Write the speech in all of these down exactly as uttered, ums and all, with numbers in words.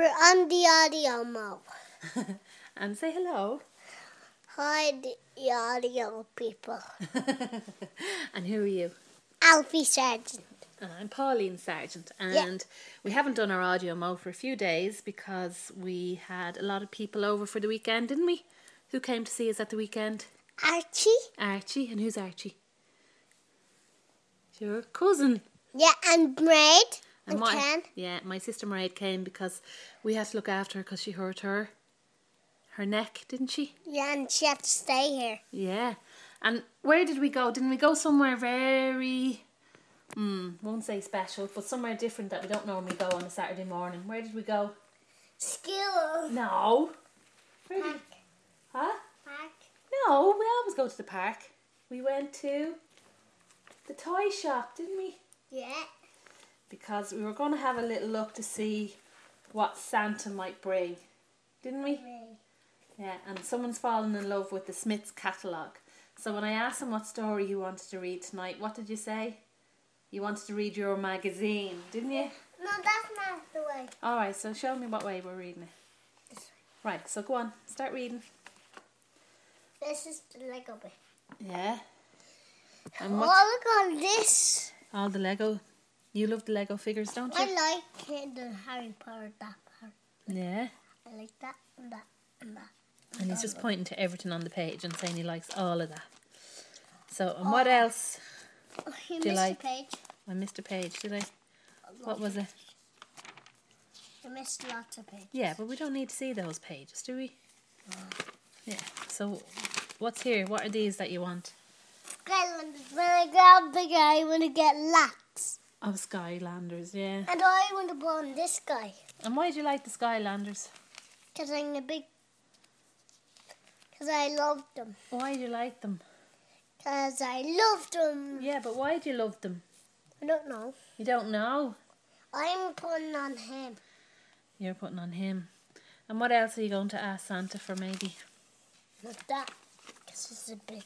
We're on the audio mode. And say hello. Hi, the audio people. And who are you? Alfie Sargent. Uh, I'm Pauline Sargent, and Yeah. we haven't done our audio mo for a few days because we had a lot of people over for the weekend, didn't we? Who came to see us at the weekend? Archie. Archie. And who's Archie? Your cousin. Yeah, and Braid. And, my, Ken. Yeah, my sister Mairead came because we had to look after her because she hurt her her neck, didn't she? Yeah, and she had to stay here. Yeah. And where did we go? Didn't we go somewhere very, hmm, won't say special, but somewhere different that we don't normally go on a Saturday morning? Where did we go? School. No. Where Park. did, huh? Park. No, we always go to the park. We went to the toy shop, didn't we? Yeah. Because we were going to have a little look to see what Santa might bring, didn't we? Me. Yeah, and someone's fallen in love with the Smiths catalogue. So when I asked him what story he wanted to read tonight, what did you say? You wanted to read your magazine, didn't you? No, that's not the way. Alright, so show me what way we're reading it. This way. Right, so go on, start reading. This is the Lego bit. Yeah. Oh, And what? look at this. All the Lego. You love the Lego figures, don't you? I like it, the Harry Potter, that part. Yeah. I like that and that and that. And he's just pointing to everything on the page and saying he likes all of that. So, and what else? Oh, you Do you missed like- a page. I missed a page, did I? What was it? You missed lots of pages. Yeah, but we don't need to see those pages, do we? Yeah. So, what's here? What are these that you want? Skylanders. When I grab the guy, I want to get lax. Oh, Skylanders, yeah. And I want to put on this guy. And why do you like the Skylanders? Because I'm a big... Because I love them. Why do you like them? Because I love them. Yeah, but why do you love them? I don't know. You don't know. I'm putting on him. You're putting on him. And what else are you going to ask Santa for, maybe? Not that. Because it's a big...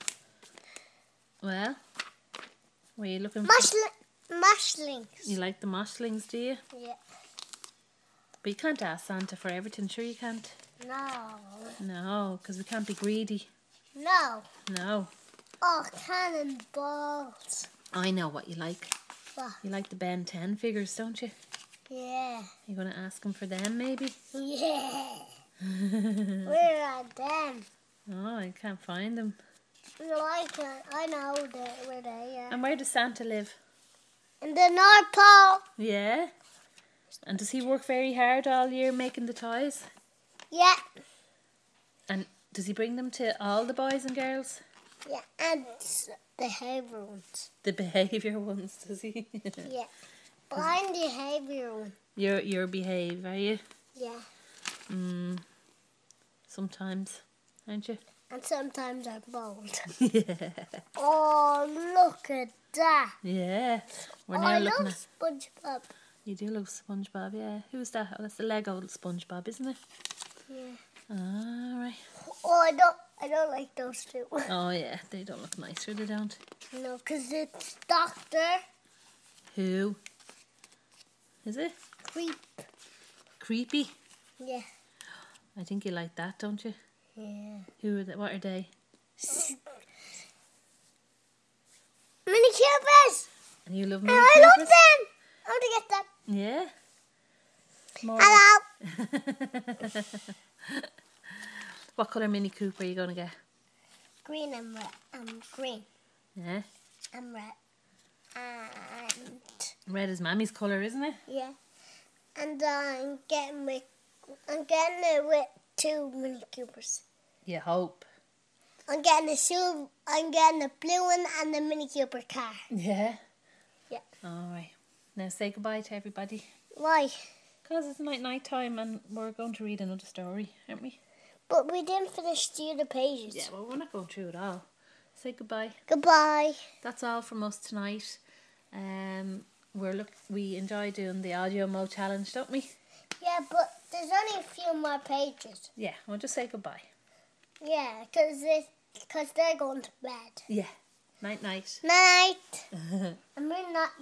Well, were you looking for... Mushling, mushlings. You like the moshlings, do you? Yeah. But you can't ask Santa for everything, sure you can't? No. No, because we can't be greedy. No. No. Oh, cannonballs. I know what you like. What? You like the Ben ten figures, don't you? Yeah. You're going to ask him for them, maybe? Yeah. Where are them? Oh, I can't find them. No, I can't. I know they, where they are. And where does Santa live? In the North Pole. Yeah. And does he work very hard all year making the toys? Yeah. And does he bring them to all the boys and girls? Yeah, and the behaviour ones. The behaviour ones, does he? Yeah. But I'm the behaviour one. You're, you're behave, are you? Yeah. Mm, sometimes, aren't you? And sometimes I'm bold. Yeah. Oh, look at that. Yeah. We're Oh, now I looking love at... SpongeBob. You do love SpongeBob, yeah. Who's that? Oh, that's the Lego SpongeBob, isn't it? Yeah. All right. Oh, I don't, I don't like those two. Oh, yeah. They don't look nice, or they don't. No, because it's Doctor Who? Is it? Creep. Creepy? Yeah. I think you like that, don't you? Yeah. Who are they? What are they? Mini Cubers. And you love And Mini I love Coopers? them. I want to get them. Yeah. More Hello. What colour Mini Cooper are you going to get? Green and red. Um, green Yeah. and red. And Red is Mammy's colour, isn't it? yeah. And uh, I'm getting with, I'm getting it with two Mini Coopers. You hope. I'm getting a silver, I'm getting a blue one and a Mini Cooper car. Yeah. Yeah. All right. Now say goodbye to everybody. Why? Because it's night night time and we're going to read another story, aren't we? But we didn't finish the other pages. Yeah, well, we're not going through it all. Say goodbye. Goodbye. That's all from us tonight. Um, we're look. We enjoy doing the audio mo challenge, don't we? Yeah, but there's only a few more pages. Yeah, we'll just say goodbye. Yeah, because because they're going to bed. Yeah. Night night. Night. And we're not